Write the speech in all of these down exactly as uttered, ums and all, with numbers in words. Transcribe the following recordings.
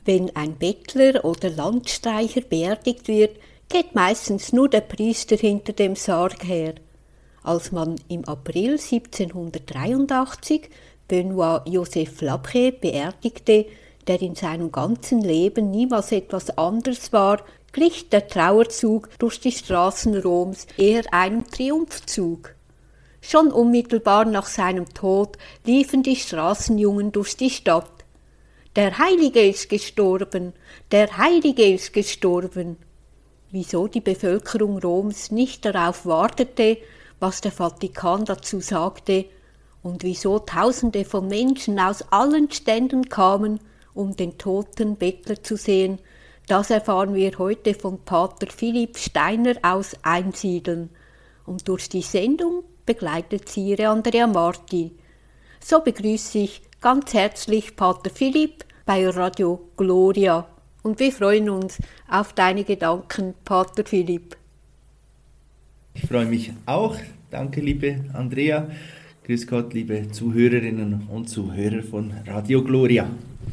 Wenn ein Bettler oder Landstreicher beerdigt wird, geht meistens nur der Priester hinter dem Sarg her. Als man im April siebzehnhundertdreiundachtzig Benoît Joseph Labre beerdigte, der in seinem ganzen Leben niemals etwas anderes war, glich der Trauerzug durch die Straßen Roms eher einem Triumphzug. Schon unmittelbar nach seinem Tod liefen die Straßenjungen durch die Stadt. Der Heilige ist gestorben, der Heilige ist gestorben. Wieso die Bevölkerung Roms nicht darauf wartete, was der Vatikan dazu sagte, und wieso Tausende von Menschen aus allen Ständen kamen, um den toten Bettler zu sehen, das erfahren wir heute von Pater Philipp Steiner aus Einsiedeln. Und durch die Sendung begleitet sie ihre Andrea Marti. So begrüße ich ganz herzlich Pater Philipp bei Radio Gloria. Und wir freuen uns auf deine Gedanken, Pater Philipp. Ich freue mich auch. Danke, liebe Andrea. Grüß Gott, liebe Zuhörerinnen und Zuhörer von Radio Gloria.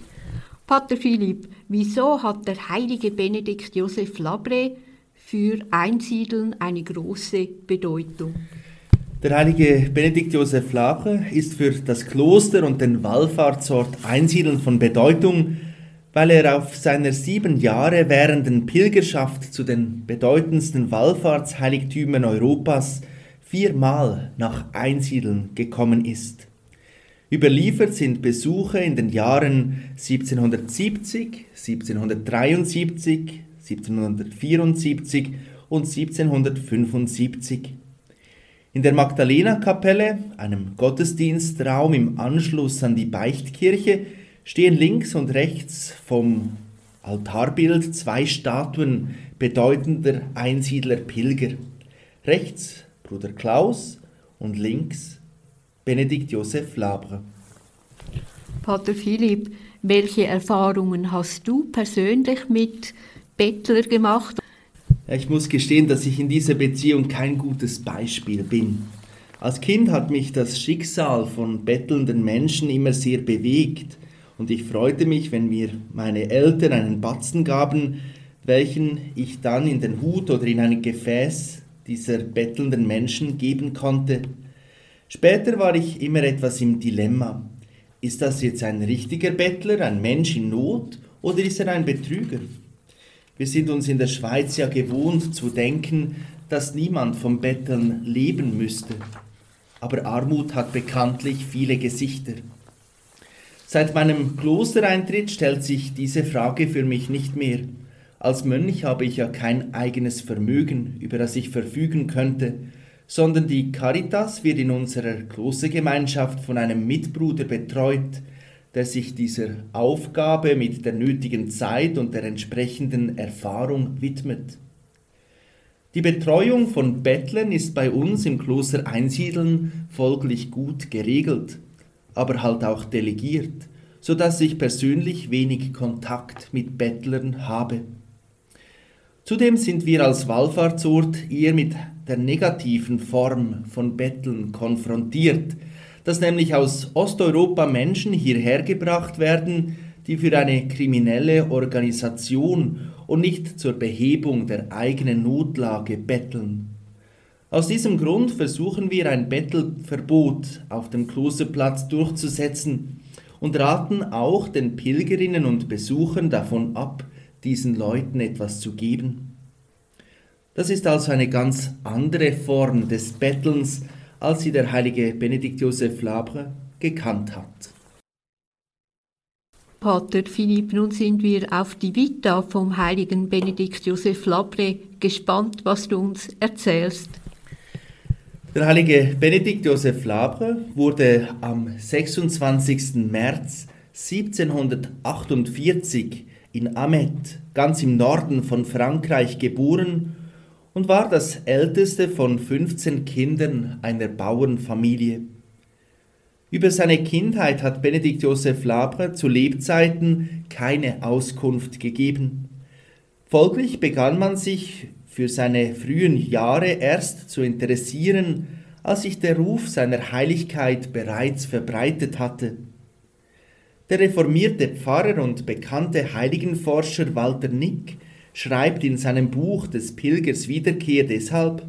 Pater Philipp, wieso hat der heilige Benedikt Joseph Labre für Einsiedeln eine große Bedeutung? Der heilige Benedikt Joseph Labre ist für das Kloster und den Wallfahrtsort Einsiedeln von Bedeutung, weil er auf seiner sieben Jahre währenden Pilgerschaft zu den bedeutendsten Wallfahrtsheiligtümern Europas viermal nach Einsiedeln gekommen ist. Überliefert sind Besuche in den Jahren siebzehnhundertsiebzig, siebzehnhundertdreiundsiebzig, siebzehnhundertvierundsiebzig und siebzehnhundertfünfundsiebzig. In der Magdalena-Kapelle, einem Gottesdienstraum im Anschluss an die Beichtkirche, stehen links und rechts vom Altarbild zwei Statuen bedeutender Einsiedler Pilger. Rechts Bruder Klaus und links Benedikt Joseph Labre. Pater Philipp, welche Erfahrungen hast du persönlich mit Bettler gemacht? Ich muss gestehen, dass ich in dieser Beziehung kein gutes Beispiel bin. Als Kind hat mich das Schicksal von bettelnden Menschen immer sehr bewegt und ich freute mich, wenn mir meine Eltern einen Batzen gaben, welchen ich dann in den Hut oder in ein Gefäß dieser bettelnden Menschen geben konnte. Später war ich immer etwas im Dilemma. Ist das jetzt ein richtiger Bettler, ein Mensch in Not, oder ist er ein Betrüger? Wir sind uns in der Schweiz ja gewohnt zu denken, dass niemand vom Betteln leben müsste. Aber Armut hat bekanntlich viele Gesichter. Seit meinem Klostereintritt stellt sich diese Frage für mich nicht mehr. Als Mönch habe ich ja kein eigenes Vermögen, über das ich verfügen könnte, sondern die Caritas wird in unserer Klostergemeinschaft von einem Mitbruder betreut, der sich dieser Aufgabe mit der nötigen Zeit und der entsprechenden Erfahrung widmet. Die Betreuung von Bettlern ist bei uns im Kloster Einsiedeln folglich gut geregelt, aber halt auch delegiert, sodass ich persönlich wenig Kontakt mit Bettlern habe. Zudem sind wir als Wallfahrtsort eher mit der negativen Form von Betteln konfrontiert, dass nämlich aus Osteuropa Menschen hierher gebracht werden, die für eine kriminelle Organisation und nicht zur Behebung der eigenen Notlage betteln. Aus diesem Grund versuchen wir ein Bettelverbot auf dem Klosterplatz durchzusetzen und raten auch den Pilgerinnen und Besuchern davon ab, diesen Leuten etwas zu geben. Das ist also eine ganz andere Form des Bettelns, als sie der heilige Benedikt Joseph Labre gekannt hat. Pater Philipp, nun sind wir auf die Vita vom heiligen Benedikt Joseph Labre gespannt, was du uns erzählst. Der heilige Benedikt Joseph Labre wurde am sechsundzwanzigsten März siebzehnhundertachtundvierzig in Amet, ganz im Norden von Frankreich, geboren und war das älteste von fünfzehn Kindern einer Bauernfamilie. Über seine Kindheit hat Benedikt Joseph Labre zu Lebzeiten keine Auskunft gegeben. Folglich begann man sich für seine frühen Jahre erst zu interessieren, als sich der Ruf seiner Heiligkeit bereits verbreitet hatte. Der reformierte Pfarrer und bekannte Heiligenforscher Walter Nick schreibt in seinem Buch des Pilgers Wiederkehr deshalb: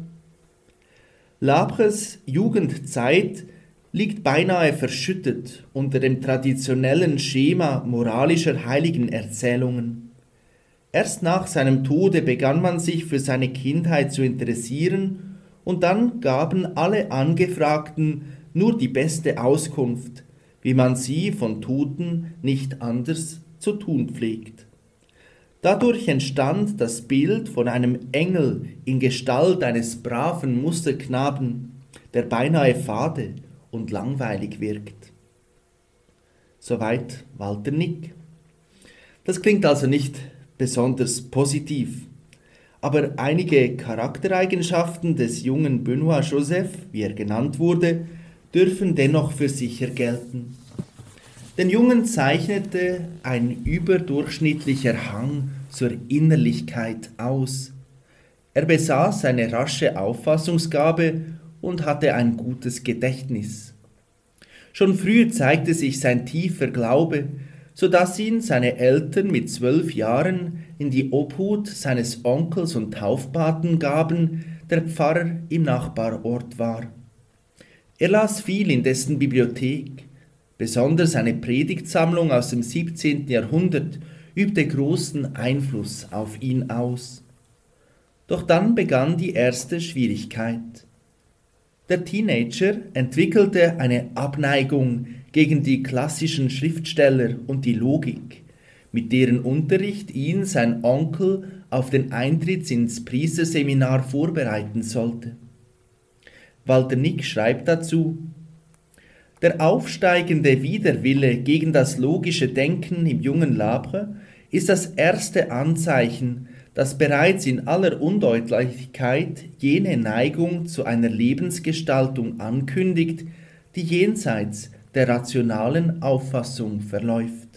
Labres Jugendzeit liegt beinahe verschüttet unter dem traditionellen Schema moralischer Heiligenerzählungen. Erst nach seinem Tode begann man sich für seine Kindheit zu interessieren und dann gaben alle Angefragten nur die beste Auskunft, wie man sie von Toten nicht anders zu tun pflegt. Dadurch entstand das Bild von einem Engel in Gestalt eines braven Musterknaben, der beinahe fade und langweilig wirkt. Soweit Walter Nick. Das klingt also nicht besonders positiv, aber einige Charaktereigenschaften des jungen Benoît Joseph, wie er genannt wurde, dürfen dennoch für sicher gelten. Den Jungen zeichnete ein überdurchschnittlicher Hang zur Innerlichkeit aus. Er besaß eine rasche Auffassungsgabe und hatte ein gutes Gedächtnis. Schon früh zeigte sich sein tiefer Glaube, so dass ihn seine Eltern mit zwölf Jahren in die Obhut seines Onkels und Taufpaten gaben, der Pfarrer im Nachbarort war. Er las viel in dessen Bibliothek. Besonders eine Predigtsammlung aus dem siebzehnten Jahrhundert übte großen Einfluss auf ihn aus. Doch dann begann die erste Schwierigkeit. Der Teenager entwickelte eine Abneigung gegen die klassischen Schriftsteller und die Logik, mit deren Unterricht ihn sein Onkel auf den Eintritt ins Priesterseminar vorbereiten sollte. Walter Nick schreibt dazu: Der aufsteigende Widerwille gegen das logische Denken im jungen Labre ist das erste Anzeichen, das bereits in aller Undeutlichkeit jene Neigung zu einer Lebensgestaltung ankündigt, die jenseits der rationalen Auffassung verläuft.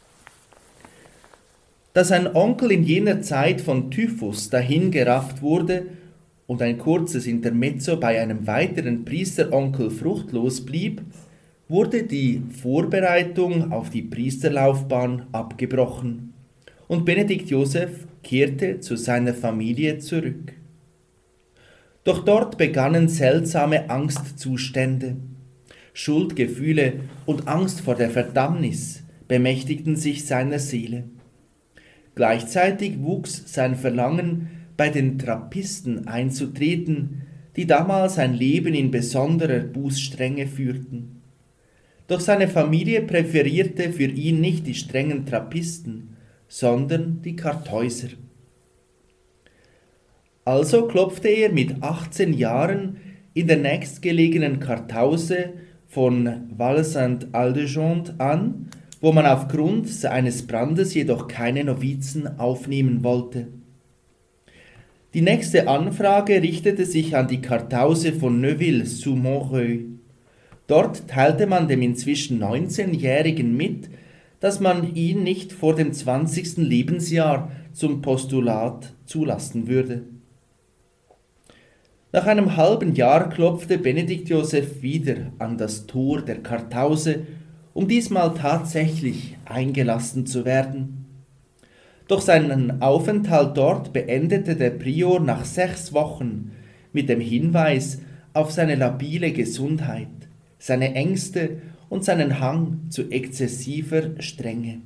Dass ein Onkel in jener Zeit von Typhus dahingerafft wurde und ein kurzes Intermezzo bei einem weiteren Priesteronkel fruchtlos blieb, wurde die Vorbereitung auf die Priesterlaufbahn abgebrochen und Benedikt Joseph kehrte zu seiner Familie zurück. Doch dort begannen seltsame Angstzustände. Schuldgefühle und Angst vor der Verdammnis bemächtigten sich seiner Seele. Gleichzeitig wuchs sein Verlangen, bei den Trappisten einzutreten, die damals ein Leben in besonderer Bußstrenge führten. Doch seine Familie präferierte für ihn nicht die strengen Trappisten, sondern die Kartäuser. Also klopfte er mit achtzehn Jahren in der nächstgelegenen Kartause von Val-Saint-Aldegonde an, wo man aufgrund eines Brandes jedoch keine Novizen aufnehmen wollte. Die nächste Anfrage richtete sich an die Kartause von Neuville-sous-Montreuil. Dort teilte man dem inzwischen neunzehnjährigen mit, dass man ihn nicht vor dem zwanzigsten Lebensjahr zum Postulat zulassen würde. Nach einem halben Jahr klopfte Benedikt Joseph wieder an das Tor der Kartause, um diesmal tatsächlich eingelassen zu werden. Doch seinen Aufenthalt dort beendete der Prior nach sechs Wochen mit dem Hinweis auf seine labile Gesundheit, seine Ängste und seinen Hang zu exzessiver Strenge.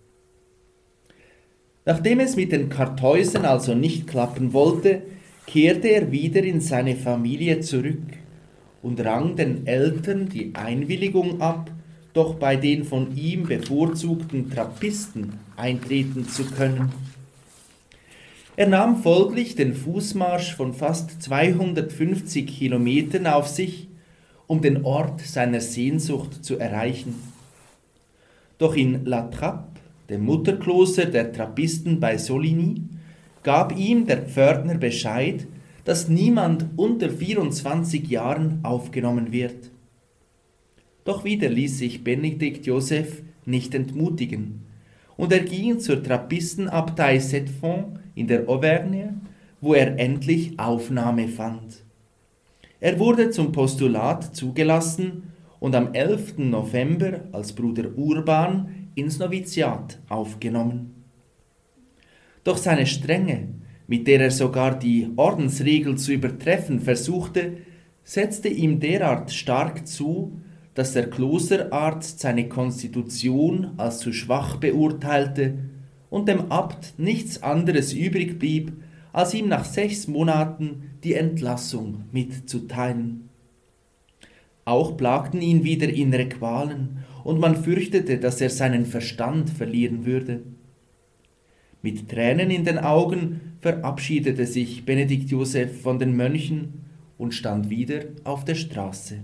Nachdem es mit den Kartäusern also nicht klappen wollte, kehrte er wieder in seine Familie zurück und rang den Eltern die Einwilligung ab, doch bei den von ihm bevorzugten Trappisten eintreten zu können. Er nahm folglich den Fußmarsch von fast zweihundertfünfzig Kilometern auf sich, um den Ort seiner Sehnsucht zu erreichen. Doch in La Trappe, dem Mutterkloster der Trappisten bei Soligny, gab ihm der Pförtner Bescheid, dass niemand unter vierundzwanzig Jahren aufgenommen wird. Doch wieder ließ sich Benedikt Joseph nicht entmutigen und er ging zur Trappistenabtei Sept-Fonds in der Auvergne, wo er endlich Aufnahme fand. Er wurde zum Postulat zugelassen und am elften November, als Bruder Urban ins Noviziat aufgenommen. Doch seine Strenge, mit der er sogar die Ordensregel zu übertreffen versuchte, setzte ihm derart stark zu, dass der Klosterarzt seine Konstitution als zu schwach beurteilte und dem Abt nichts anderes übrig blieb, als ihm nach sechs Monaten die Entlassung mitzuteilen. Auch plagten ihn wieder innere Qualen, und man fürchtete, dass er seinen Verstand verlieren würde. Mit Tränen in den Augen verabschiedete sich Benedikt Joseph von den Mönchen und stand wieder auf der Straße.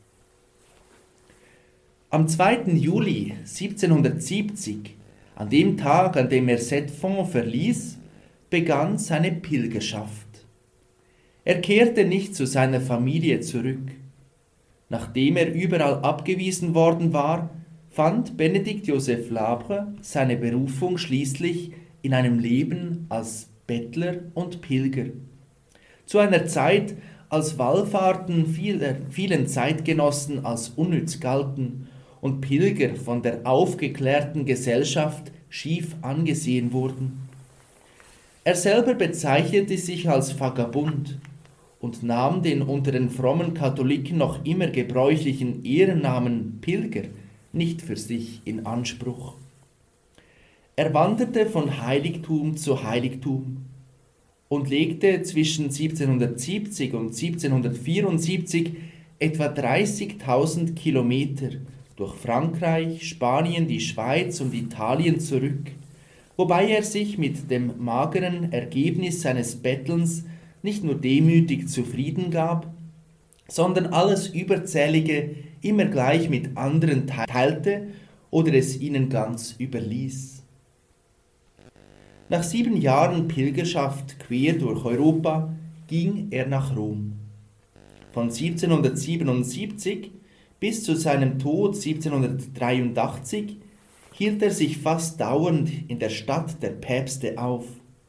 Am zweiten Juli siebzehnhundertsiebzig, an dem Tag, an dem er Cette-Fonds verließ, begann seine Pilgerschaft. Er kehrte nicht zu seiner Familie zurück. Nachdem er überall abgewiesen worden war, fand Benedikt Joseph Labre seine Berufung schließlich in einem Leben als Bettler und Pilger. Zu einer Zeit, als Wallfahrten vieler, vielen Zeitgenossen als unnütz galten und Pilger von der aufgeklärten Gesellschaft schief angesehen wurden. Er selber bezeichnete sich als Vagabund und nahm den unter den frommen Katholiken noch immer gebräuchlichen Ehrennamen Pilger nicht für sich in Anspruch. Er wanderte von Heiligtum zu Heiligtum und legte zwischen siebzehnhundertsiebzig und siebzehnhundertvierundsiebzig etwa dreißigtausend Kilometer durch Frankreich, Spanien, die Schweiz und Italien zurück, wobei er sich mit dem mageren Ergebnis seines Bettelns nicht nur demütig zufrieden gab, sondern alles Überzählige immer gleich mit anderen teilte oder es ihnen ganz überließ. Nach sieben Jahren Pilgerschaft quer durch Europa ging er nach Rom. Von siebzehnhundertsiebenundsiebzig bis zu seinem Tod siebzehnhundertdreiundachtzig hielt er sich fast dauernd in der Stadt der Päpste auf.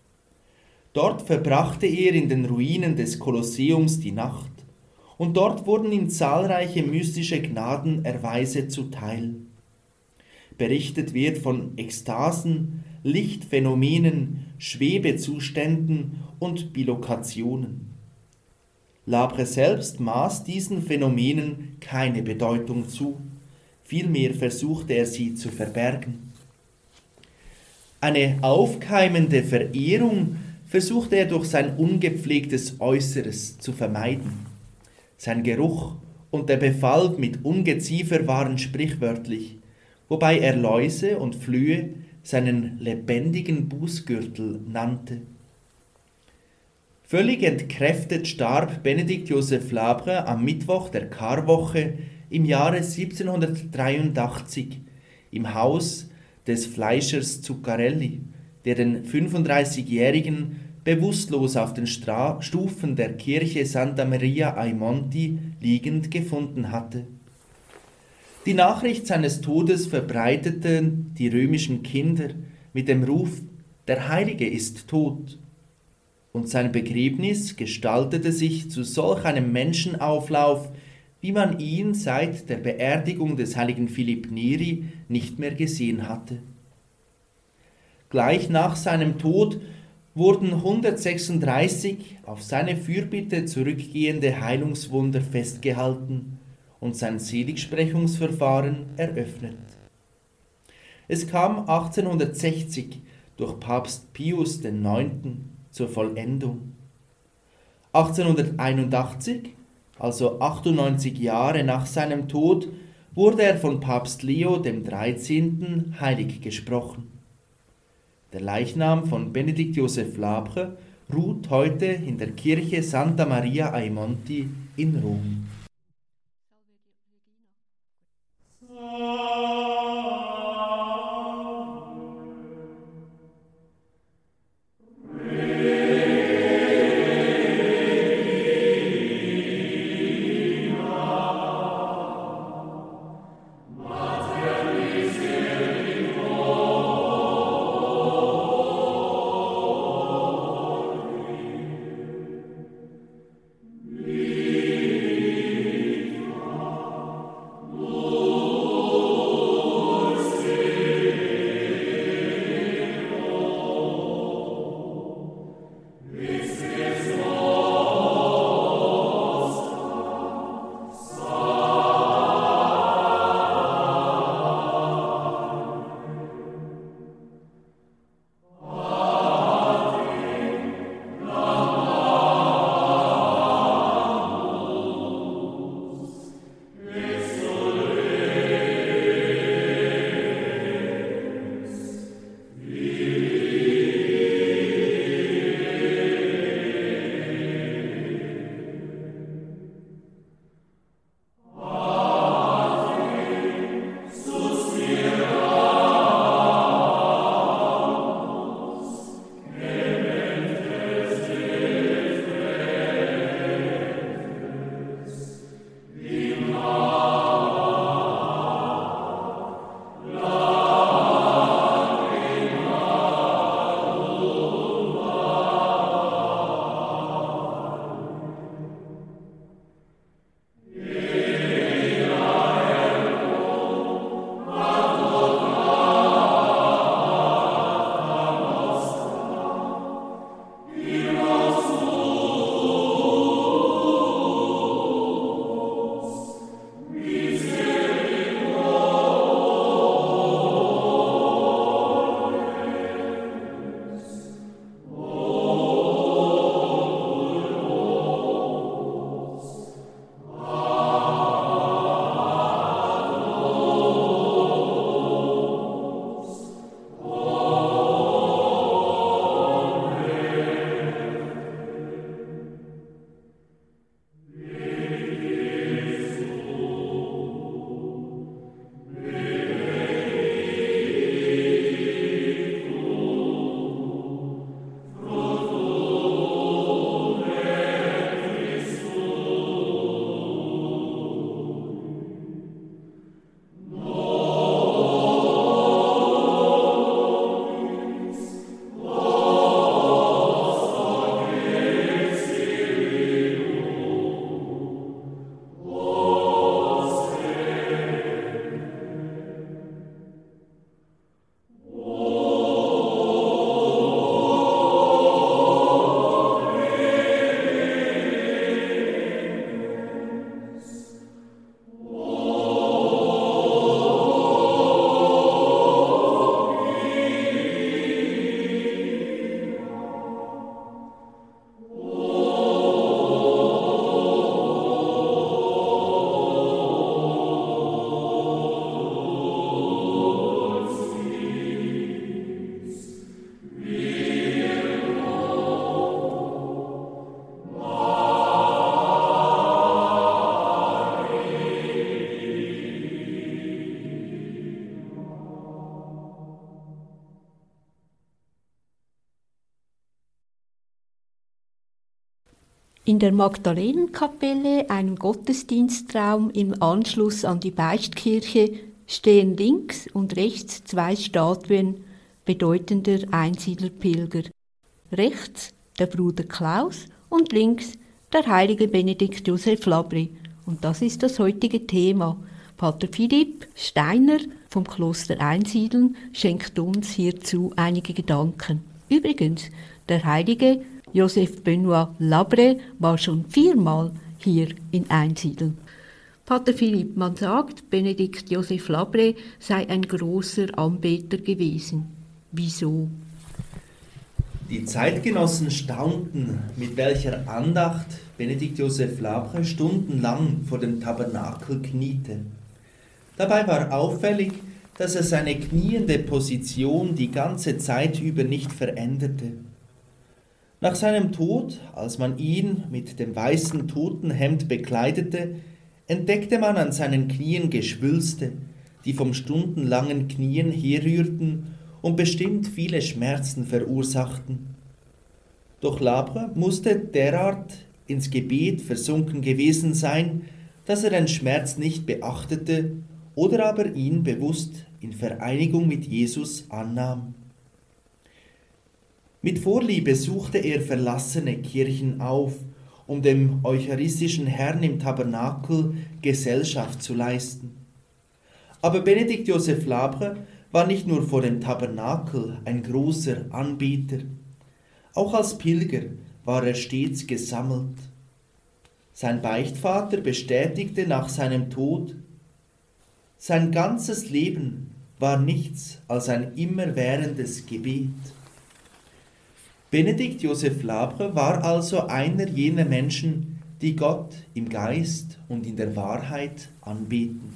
Dort verbrachte er in den Ruinen des Kolosseums die Nacht, und dort wurden ihm zahlreiche mystische Gnadenerweise zuteil. Berichtet wird von Ekstasen, Lichtphänomenen, Schwebezuständen und Bilokationen. Labre selbst maß diesen Phänomenen keine Bedeutung zu, vielmehr versuchte er sie zu verbergen. Eine aufkeimende Verehrung versuchte er durch sein ungepflegtes Äußeres zu vermeiden. Sein Geruch und der Befall mit Ungeziefer waren sprichwörtlich, wobei er Läuse und Flöhe seinen lebendigen Bußgürtel nannte. Völlig entkräftet starb Benedikt Joseph Labre am Mittwoch der Karwoche im Jahre siebzehnhundertdreiundachtzig im Haus des Fleischers Zuccarelli, der den fünfunddreißigjährigen bewusstlos auf den Stra- Stufen der Kirche Santa Maria ai Monti liegend gefunden hatte. Die Nachricht seines Todes verbreiteten die römischen Kinder mit dem Ruf: Der Heilige ist tot. Und sein Begräbnis gestaltete sich zu solch einem Menschenauflauf, wie man ihn seit der Beerdigung des heiligen Philipp Neri nicht mehr gesehen hatte. Gleich nach seinem Tod wurden hundertsechsunddreißig auf seine Fürbitte zurückgehende Heilungswunder festgehalten und sein Seligsprechungsverfahren eröffnet. Es kam achtzehnhundertsechzig durch Papst Pius der Neunte zur Vollendung. achtzehnhunderteinundachtzig, also achtundneunzig Jahre nach seinem Tod, wurde er von Papst Leo dem dreizehnten heilig gesprochen. Der Leichnam von Benedikt Joseph Labre ruht heute in der Kirche Santa Maria ai Monti in Rom. Amen. In der Magdalenenkapelle, einem Gottesdienstraum im Anschluss an die Beichtkirche, stehen links und rechts zwei Statuen bedeutender Einsiedlerpilger. Rechts der Bruder Klaus und links der heilige Benedikt Joseph Labre. Und das ist das heutige Thema. Pater Philipp Steiner vom Kloster Einsiedeln schenkt uns hierzu einige Gedanken. Übrigens, der heilige Joseph Benoit Labre war schon viermal hier in Einsiedeln. Pater Philipp, man sagt, Benedikt Joseph Labre sei ein großer Anbeter gewesen. Wieso? Die Zeitgenossen staunten, mit welcher Andacht Benedikt Joseph Labre stundenlang vor dem Tabernakel kniete. Dabei war auffällig, dass er seine kniende Position die ganze Zeit über nicht veränderte. Nach seinem Tod, als man ihn mit dem weißen Totenhemd bekleidete, entdeckte man an seinen Knien Geschwülste, die vom stundenlangen Knien herrührten und bestimmt viele Schmerzen verursachten. Doch Labre musste derart ins Gebet versunken gewesen sein, dass er den Schmerz nicht beachtete oder aber ihn bewusst in Vereinigung mit Jesus annahm. Mit Vorliebe suchte er verlassene Kirchen auf, um dem eucharistischen Herrn im Tabernakel Gesellschaft zu leisten. Aber Benedikt Joseph Labre war nicht nur vor dem Tabernakel ein großer Anbeter. Auch als Pilger war er stets gesammelt. Sein Beichtvater bestätigte nach seinem Tod: Sein ganzes Leben war nichts als ein immerwährendes Gebet. Benedikt Joseph Labre war also einer jener Menschen, die Gott im Geist und in der Wahrheit anbeten.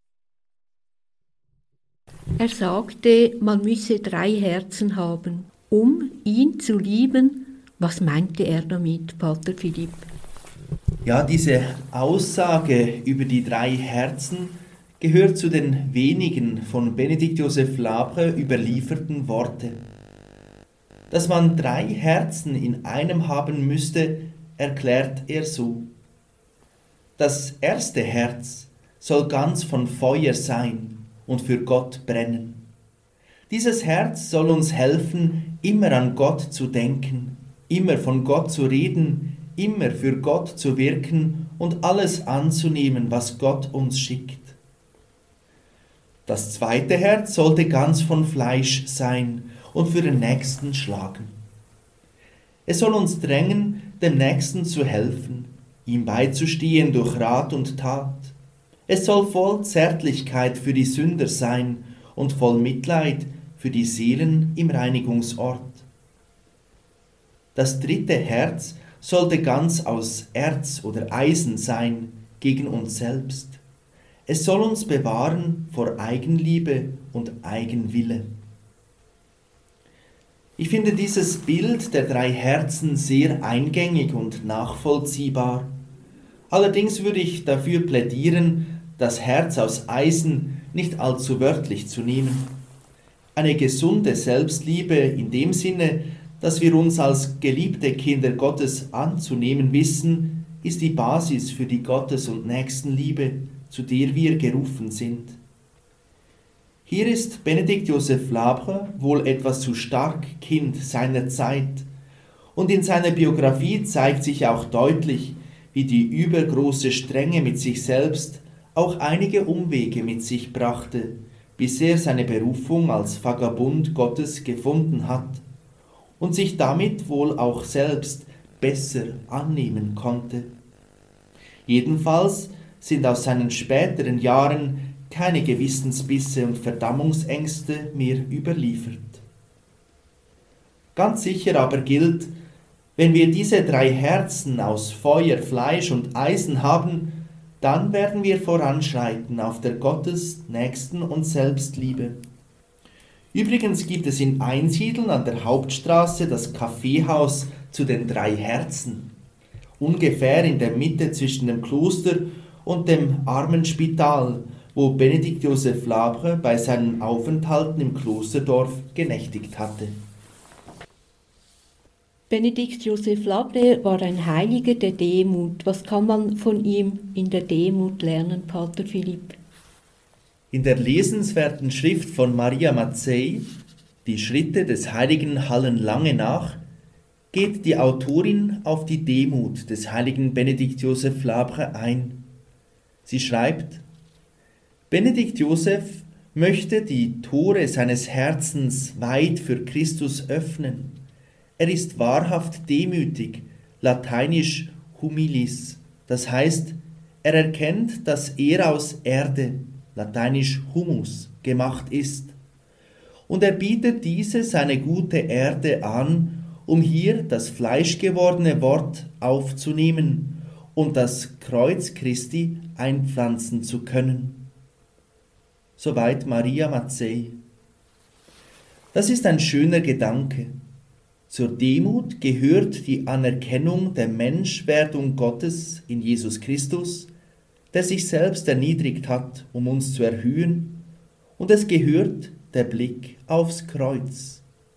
Er sagte, man müsse drei Herzen haben, um ihn zu lieben. Was meinte er damit, Pater Philipp? Ja, diese Aussage über die drei Herzen gehört zu den wenigen von Benedikt Joseph Labre überlieferten Worte. Dass man drei Herzen in einem haben müsste, erklärt er so: Das erste Herz soll ganz von Feuer sein und für Gott brennen. Dieses Herz soll uns helfen, immer an Gott zu denken, immer von Gott zu reden, immer für Gott zu wirken und alles anzunehmen, was Gott uns schickt. Das zweite Herz sollte ganz von Fleisch sein und für den Nächsten schlagen. Es soll uns drängen, dem Nächsten zu helfen, ihm beizustehen durch Rat und Tat. Es soll voll Zärtlichkeit für die Sünder sein und voll Mitleid für die Seelen im Reinigungsort. Das dritte Herz sollte ganz aus Erz oder Eisen sein gegen uns selbst. Es soll uns bewahren vor Eigenliebe und Eigenwille. Ich finde dieses Bild der drei Herzen sehr eingängig und nachvollziehbar. Allerdings würde ich dafür plädieren, das Herz aus Eisen nicht allzu wörtlich zu nehmen. Eine gesunde Selbstliebe in dem Sinne, dass wir uns als geliebte Kinder Gottes anzunehmen wissen, ist die Basis für die Gottes- und Nächstenliebe, zu der wir gerufen sind. Hier ist Benedikt Joseph Labre wohl etwas zu stark Kind seiner Zeit, und in seiner Biografie zeigt sich auch deutlich, wie die übergroße Strenge mit sich selbst auch einige Umwege mit sich brachte, bis er seine Berufung als Vagabund Gottes gefunden hat und sich damit wohl auch selbst besser annehmen konnte. Jedenfalls sind aus seinen späteren Jahren keine Gewissensbisse und Verdammungsängste mehr überliefert. Ganz sicher aber gilt, wenn wir diese drei Herzen aus Feuer, Fleisch und Eisen haben, dann werden wir voranschreiten auf der Gottes-, Nächsten- und Selbstliebe. Übrigens gibt es in Einsiedeln an der Hauptstraße das Kaffeehaus zu den drei Herzen, ungefähr in der Mitte zwischen dem Kloster und dem Armenspital, wo Benedikt Joseph Labre bei seinen Aufenthalten im Klosterdorf genächtigt hatte. Benedikt Joseph Labre war ein Heiliger der Demut. Was kann man von ihm in der Demut lernen, Pater Philipp? In der lesenswerten Schrift von Maria Mazzei, Die Schritte des Heiligen hallen lange nach, geht die Autorin auf die Demut des heiligen Benedikt Joseph Labre ein. Sie schreibt: Benedikt Joseph möchte die Tore seines Herzens weit für Christus öffnen. Er ist wahrhaft demütig, lateinisch humilis, das heißt, er erkennt, dass er aus Erde, lateinisch humus, gemacht ist. Und er bietet diese seine gute Erde an, um hier das fleischgewordene Wort aufzunehmen und das Kreuz Christi einpflanzen zu können. Soweit Maria Mazzei. Das ist ein schöner Gedanke. Zur Demut gehört die Anerkennung der Menschwerdung Gottes in Jesus Christus, der sich selbst erniedrigt hat, um uns zu erhöhen, und es gehört der Blick aufs Kreuz.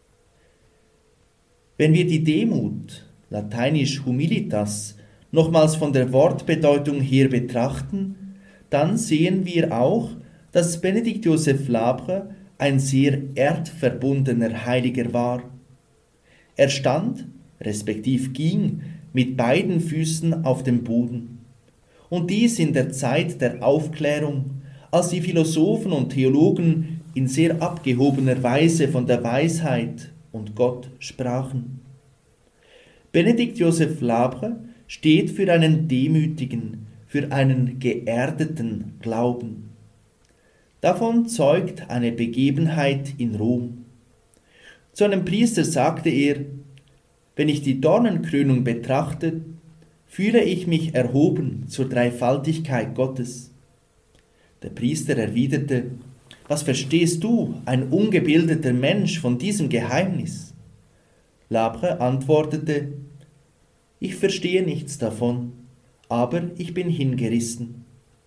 Wenn wir die Demut, lateinisch humilitas, nochmals von der Wortbedeutung her betrachten, dann sehen wir auch, dass Benedikt Joseph Labre ein sehr erdverbundener Heiliger war. Er stand, respektiv ging, mit beiden Füßen auf dem Boden. Und dies in der Zeit der Aufklärung, als die Philosophen und Theologen in sehr abgehobener Weise von der Weisheit und Gott sprachen. Benedikt Joseph Labre steht für einen demütigen, für einen geerdeten Glauben. Davon zeugt eine Begebenheit in Rom. Zu einem Priester sagte er: Wenn ich die Dornenkrönung betrachte, fühle ich mich erhoben zur Dreifaltigkeit Gottes. Der Priester erwiderte: Was verstehst du, ein ungebildeter Mensch, von diesem Geheimnis? Labre antwortete: Ich verstehe nichts davon, aber ich bin hingerissen.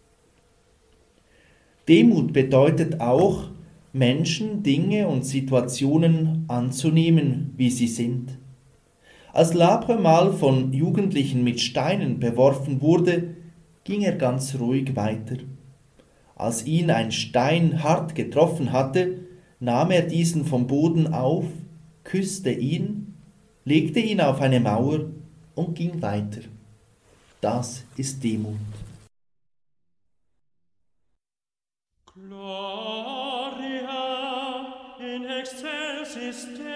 Demut bedeutet auch, Menschen, Dinge und Situationen anzunehmen, wie sie sind. Als Labre mal von Jugendlichen mit Steinen beworfen wurde, ging er ganz ruhig weiter. Als ihn ein Stein hart getroffen hatte, nahm er diesen vom Boden auf, küsste ihn, legte ihn auf eine Mauer und ging weiter. Das ist Demut. Gloria in excelsis Deo.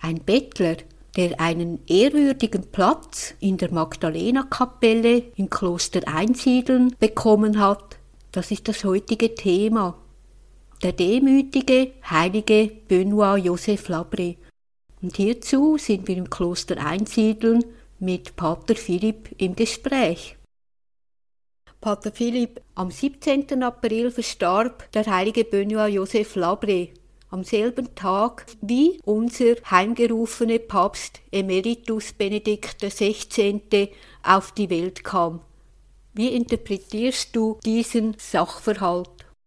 Ein Bettler, der einen ehrwürdigen Platz in der Magdalena-Kapelle im Kloster Einsiedeln bekommen hat, das ist das heutige Thema. Der demütige, heilige Benoît Joseph Labre. Und hierzu sind wir im Kloster Einsiedeln mit Pater Philipp im Gespräch. Pater Philipp, am siebzehnten April verstarb der heilige Benoît Joseph Labre, am selben Tag wie unser heimgerufene Papst Emeritus Benedikt der Sechzehnte auf die Welt kam. Wie interpretierst du diesen Sachverhalt?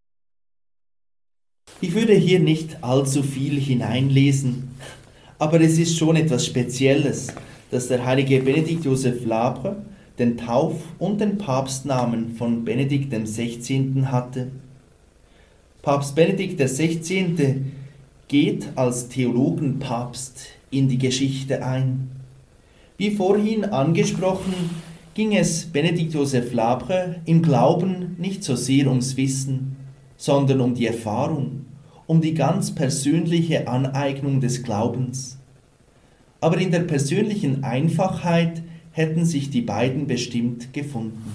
Ich würde hier nicht allzu viel hineinlesen, aber es ist schon etwas Spezielles, dass der heilige Benedikt Joseph Labre den Tauf- und den Papstnamen von Benedikt dem Sechzehnten hatte. Papst Benedikt der Sechzehnte geht als Theologenpapst in die Geschichte ein. Wie vorhin angesprochen, ging es Benedikt Joseph Labre im Glauben nicht so sehr ums Wissen, sondern um die Erfahrung, um die ganz persönliche Aneignung des Glaubens. Aber in der persönlichen Einfachheit hätten sich die beiden bestimmt gefunden.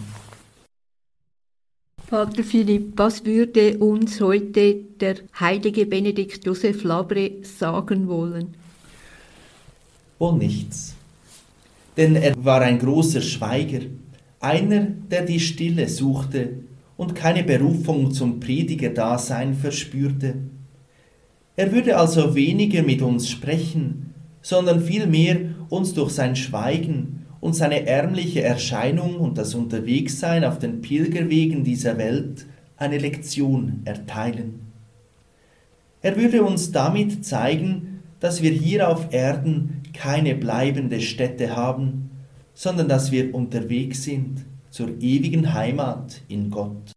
Pater Philipp, was würde uns heute der heilige Benedikt Joseph Labre sagen wollen? Wohl nichts. Denn er war ein großer Schweiger, einer, der die Stille suchte und keine Berufung zum Predigerdasein verspürte. Er würde also weniger mit uns sprechen, sondern vielmehr uns durch sein Schweigen und seine ärmliche Erscheinung und das Unterwegssein auf den Pilgerwegen dieser Welt eine Lektion erteilen. Er würde uns damit zeigen, dass wir hier auf Erden keine bleibende Stätte haben, sondern dass wir unterwegs sind zur ewigen Heimat in Gott.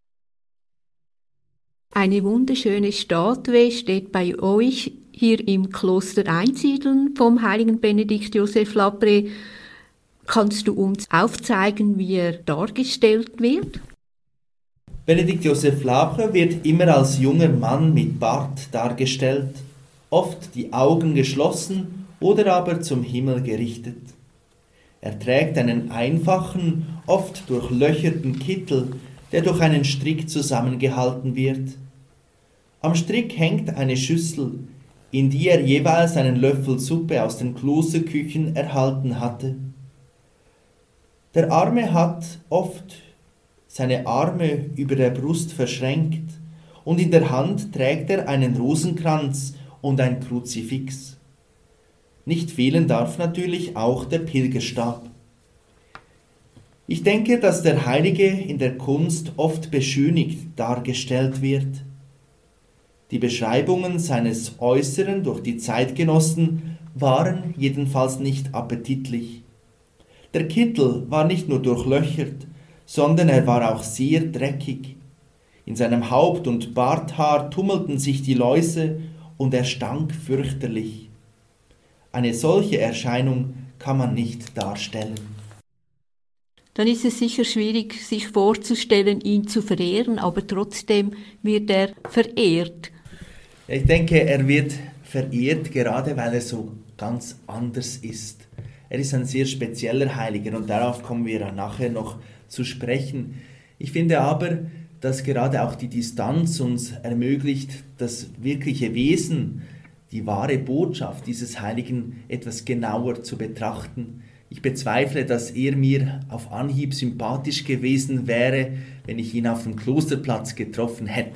Eine wunderschöne Statue steht bei euch hier im Kloster Einsiedeln vom heiligen Benedikt Joseph Labre. Kannst du uns aufzeigen, wie er dargestellt wird? Benedikt Joseph Labre wird immer als junger Mann mit Bart dargestellt, oft die Augen geschlossen oder aber zum Himmel gerichtet. Er trägt einen einfachen, oft durchlöcherten Kittel, der durch einen Strick zusammengehalten wird. Am Strick hängt eine Schüssel, in die er jeweils einen Löffel Suppe aus den Klosterküchen erhalten hatte. Der Arme hat oft seine Arme über der Brust verschränkt und in der Hand trägt er einen Rosenkranz und ein Kruzifix. Nicht fehlen darf natürlich auch der Pilgerstab. Ich denke, dass der Heilige in der Kunst oft beschönigt dargestellt wird. Die Beschreibungen seines Äußeren durch die Zeitgenossen waren jedenfalls nicht appetitlich. Der Kittel war nicht nur durchlöchert, sondern er war auch sehr dreckig. In seinem Haupt- und Barthaar tummelten sich die Läuse und er stank fürchterlich. Eine solche Erscheinung kann man nicht darstellen. Dann ist es sicher schwierig, sich vorzustellen, ihn zu verehren, aber trotzdem wird er verehrt. Ich denke, er wird verehrt, gerade weil er so ganz anders ist. Er ist ein sehr spezieller Heiliger und darauf kommen wir nachher noch zu sprechen. Ich finde aber, dass gerade auch die Distanz uns ermöglicht, das wirkliche Wesen, die wahre Botschaft dieses Heiligen etwas genauer zu betrachten. Ich bezweifle, dass er mir auf Anhieb sympathisch gewesen wäre, wenn ich ihn auf dem Klosterplatz getroffen hätte.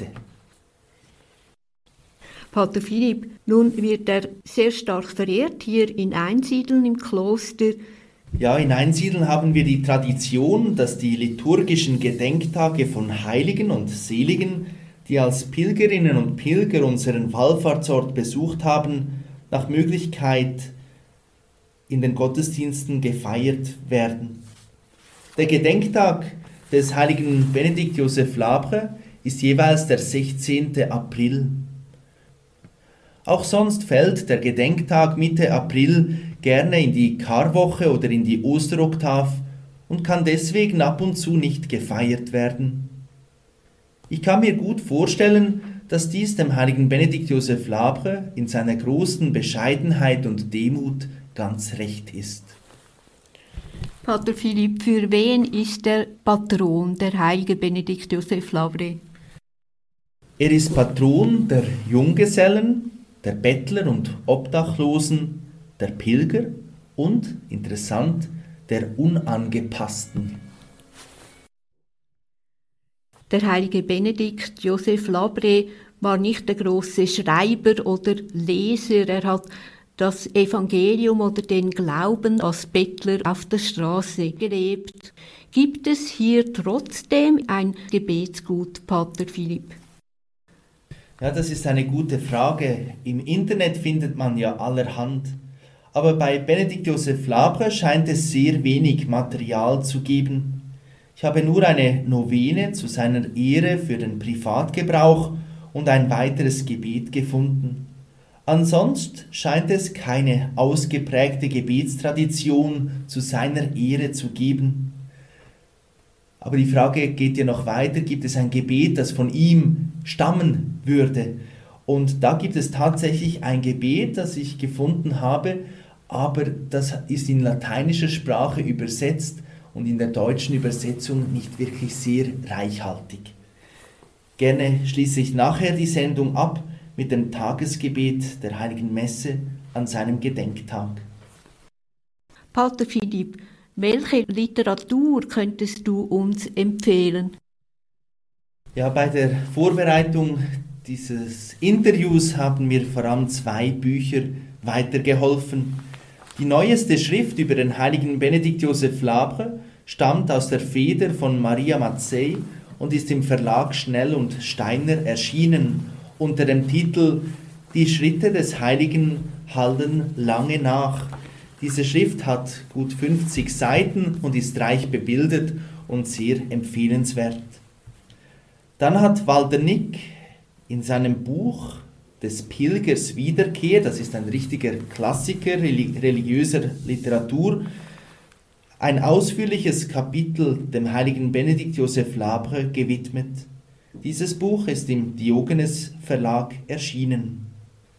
Pater Philipp, nun wird er sehr stark verehrt hier in Einsiedeln im Kloster. Ja, in Einsiedeln haben wir die Tradition, dass die liturgischen Gedenktage von Heiligen und Seligen, die als Pilgerinnen und Pilger unseren Wallfahrtsort besucht haben, nach Möglichkeit in den Gottesdiensten gefeiert werden. Der Gedenktag des heiligen Benedikt Joseph Labre ist jeweils der sechzehnten April. Auch sonst fällt der Gedenktag Mitte April gerne in die Karwoche oder in die Osteroktav und kann deswegen ab und zu nicht gefeiert werden. Ich kann mir gut vorstellen, dass dies dem heiligen Benedikt Joseph Labre in seiner großen Bescheidenheit und Demut ganz recht ist. Pater Philipp, für wen ist der Patron, der heilige Benedikt Joseph Labre? Er ist Patron der Junggesellen, der Bettler und Obdachlosen, der Pilger und, interessant, der Unangepassten. Der heilige Benedikt Joseph Labre war nicht der große Schreiber oder Leser. Er hat das Evangelium oder den Glauben als Bettler auf der Straße gelebt. Gibt es hier trotzdem ein Gebetsgut, Pater Philipp? Ja, das ist eine gute Frage. Im Internet findet man ja allerhand. Aber bei Benedikt Joseph Labre scheint es sehr wenig Material zu geben. Ich habe nur eine Novene zu seiner Ehre für den Privatgebrauch und ein weiteres Gebet gefunden. Ansonsten scheint es keine ausgeprägte Gebetstradition zu seiner Ehre zu geben. Aber die Frage geht ja noch weiter, gibt es ein Gebet, das von ihm stammen würde? Und da gibt es tatsächlich ein Gebet, das ich gefunden habe, aber das ist in lateinischer Sprache übersetzt und in der deutschen Übersetzung nicht wirklich sehr reichhaltig. Gerne schließe ich nachher die Sendung ab mit dem Tagesgebet der Heiligen Messe an seinem Gedenktag. Pater Philipp, welche Literatur könntest du uns empfehlen? Ja, bei der Vorbereitung dieses Interviews haben mir vor allem zwei Bücher weitergeholfen. Die neueste Schrift über den heiligen Benedikt Joseph Labre stammt aus der Feder von Maria Mazzei und ist im Verlag Schnell und Steiner erschienen unter dem Titel Die Schritte des Heiligen hallen lange nach. Diese Schrift hat gut fünfzig Seiten und ist reich bebildert und sehr empfehlenswert. Dann hat Walter Nick in seinem Buch des Pilgers Wiederkehr, das ist ein richtiger Klassiker religiöser Literatur, ein ausführliches Kapitel dem heiligen Benedikt Joseph Labre gewidmet. Dieses Buch ist im Diogenes Verlag erschienen.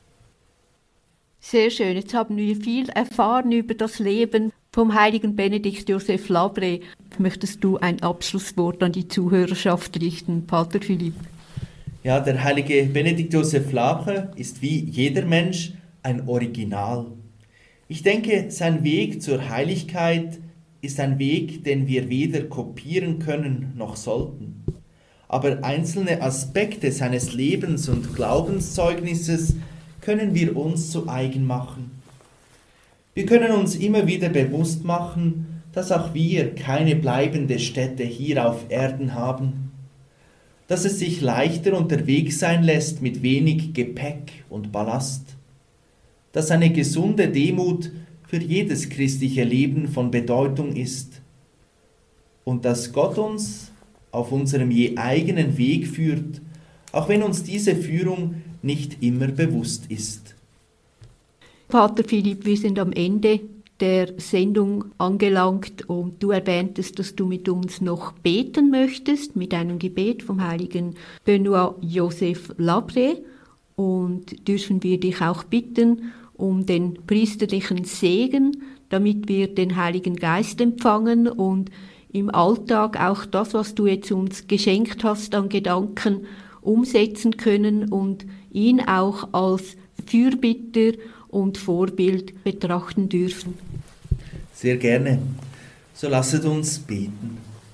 Sehr schön, jetzt haben wir viel erfahren über das Leben vom heiligen Benedikt Joseph Labre. Möchtest du ein Abschlusswort an die Zuhörerschaft richten, Pater Philipp? Ja, der heilige Benedikt Joseph Labre ist wie jeder Mensch ein Original. Ich denke, sein Weg zur Heiligkeit ist ein Weg, den wir weder kopieren können noch sollten. Aber einzelne Aspekte seines Lebens und Glaubenszeugnisses können wir uns zu eigen machen. Wir können uns immer wieder bewusst machen, dass auch wir keine bleibende Stätte hier auf Erden haben, dass es sich leichter unterwegs sein lässt mit wenig Gepäck und Ballast, dass eine gesunde Demut für jedes christliche Leben von Bedeutung ist und dass Gott uns auf unserem je eigenen Weg führt, auch wenn uns diese Führung nicht immer bewusst ist. Pater Philipp, wir sind am Ende der Sendung angelangt und du erwähntest, dass du mit uns noch beten möchtest, mit einem Gebet vom heiligen Benoît Joseph Labre, und dürfen wir dich auch bitten um den priesterlichen Segen, damit wir den Heiligen Geist empfangen und im Alltag auch das, was du jetzt uns geschenkt hast an Gedanken, umsetzen können und ihn auch als Fürbitter und Vorbild betrachten dürfen. Sehr gerne. So lasset uns beten.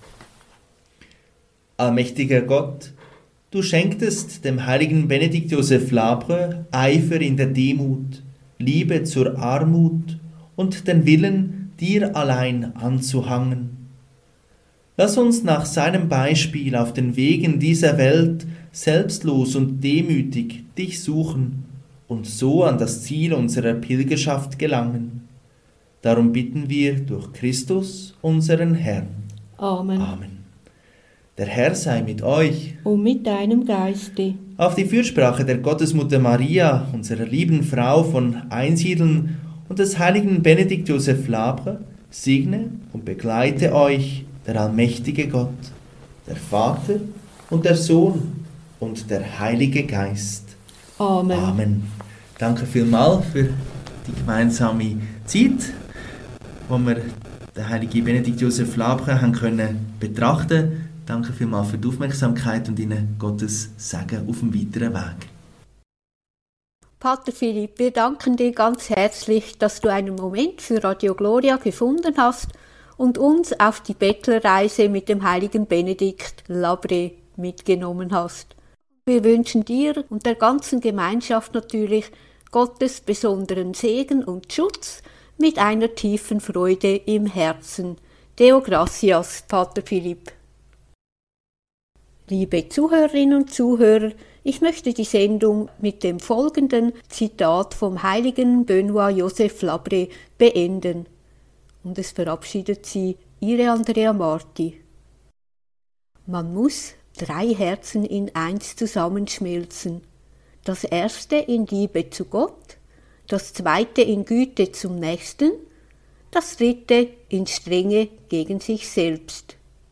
Allmächtiger Gott, du schenktest dem heiligen Benedikt Joseph Labre Eifer in der Demut, Liebe zur Armut und den Willen, dir allein anzuhangen. Lass uns nach seinem Beispiel auf den Wegen dieser Welt selbstlos und demütig dich suchen und so an das Ziel unserer Pilgerschaft gelangen. Darum bitten wir durch Christus, unseren Herrn. Amen. Amen. Der Herr sei mit euch. Und mit deinem Geiste. Auf die Fürsprache der Gottesmutter Maria, unserer lieben Frau von Einsiedeln und des heiligen Benedikt Joseph Labre, segne und begleite euch der allmächtige Gott, der Vater und der Sohn und der Heilige Geist. Amen. Amen. Danke vielmals für die gemeinsame Zeit, wo wir den heiligen Benedikt Josef Labre haben können betrachten. Danke vielmals für die Aufmerksamkeit und Ihnen Gottes Segen auf dem weiteren Weg. Pater Philipp, wir danken dir ganz herzlich, dass du einen Moment für Radio Gloria gefunden hast und uns auf die Bettlerreise mit dem heiligen Benedikt Labre mitgenommen hast. Wir wünschen dir und der ganzen Gemeinschaft natürlich Gottes besonderen Segen und Schutz mit einer tiefen Freude im Herzen. Deo gratias, Pater Philipp. Liebe Zuhörerinnen und Zuhörer, ich möchte die Sendung mit dem folgenden Zitat vom heiligen Benoit Joseph Labre beenden. Und es verabschiedet sie Ihre Andrea Marti. Man muss drei Herzen in eins zusammenschmelzen. Das erste in Liebe zu Gott, das zweite in Güte zum Nächsten, das dritte in Strenge gegen sich selbst.